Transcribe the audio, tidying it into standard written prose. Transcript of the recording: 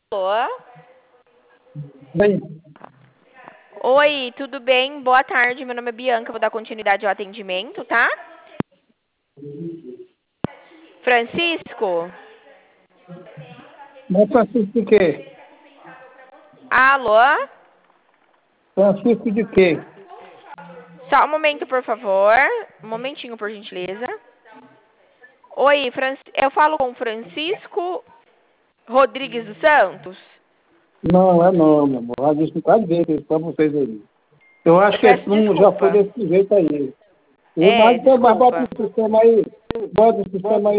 Alô? Bem, Oi, tudo bem? Boa tarde, meu nome é Bianca, vou dar continuidade ao atendimento, tá? Francisco? mas Francisco de quê? Alô? Francisco de quê? Só um momento, por favor. Um momentinho, por gentileza. Oi, eu falo com Francisco Rodrigues dos Santos? Não, meu amor. Já disse um bocado de vezes para vocês aí. Eu Eu acho que esse peço número já foi desculpa. desse jeito aí. É, Mas bota desculpa. no sistema aí. Bota no sistema aí.